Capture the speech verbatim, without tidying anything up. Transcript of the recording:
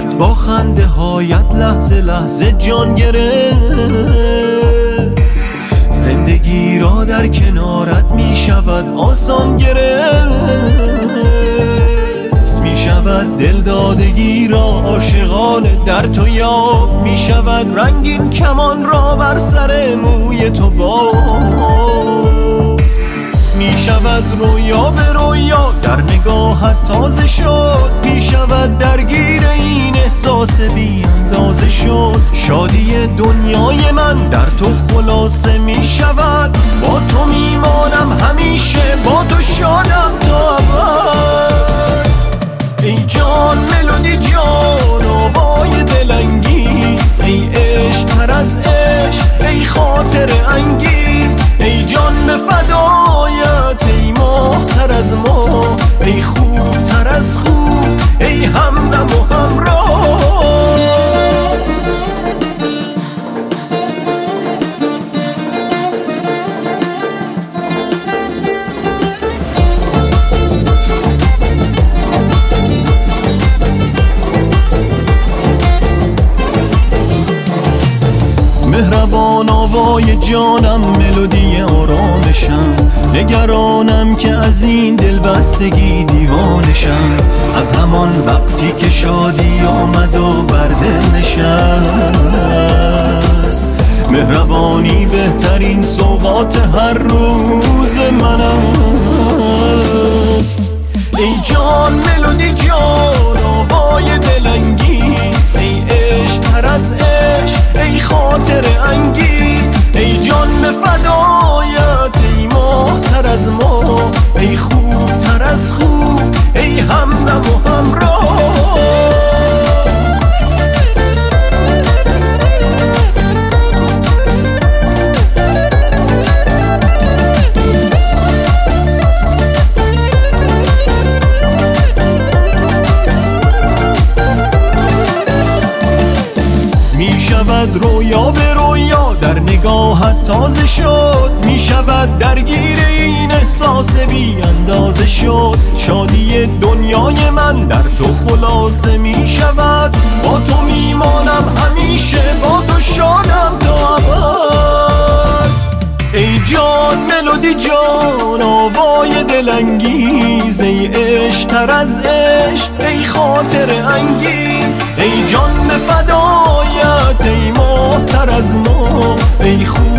شود با خنده هایت لحظه لحظه جان گرفت. زندگی را در کنارت می شود آسان گرفت. می شود دلدادگی را عاشقانه در تو یافت. می شود رنگین کمان را بر سر موی تو بافت. می شود رویا به رویا در نگاهت تازه شد. می شود درگیر این احساس بی اندازه شد. شادی دنیای من در تو خلاصه می شود. با تو می مانم همیشه، با تو شادم تا ابد. ای جان ملودی جان آوای دلانگیز، ای عشق تر از عشق، ای خاطر انگیز. ای جان به فدایت، ای ماه تر از ماه، ای خوب تر از خوب، ای همدم و همراه. مهربان آوای جانم، ملودی آرامشم. نگرانم که از این دلبستگی دیوانشم. از همان وقتی که شادی آمد و بر دل نشست. مهربانی بهترین سوغات هر روز من است. ای جان ملودی جان آوای دلانگیز، ای عشق تر از عشق، ای خاطر انگیز. ای جان به فدایت، ای ماه تر از ماه، ای خوب تر از خوب، ای همدم و همراه. می شود رویا به رویا در نگاهت تازه شد. می شود درگیر این احساس بی اندازه شد. شادی دنیای من در تو خلاصه می شود. با تو می مانم همیشه، با تو شادم تا ابد. ای جان ملودی جان آوای دلانگیز، ای عشق تر از عشق، ای خاطر انگیز. ای جان به فدایت، ای ماه تر از ماه، ای خوب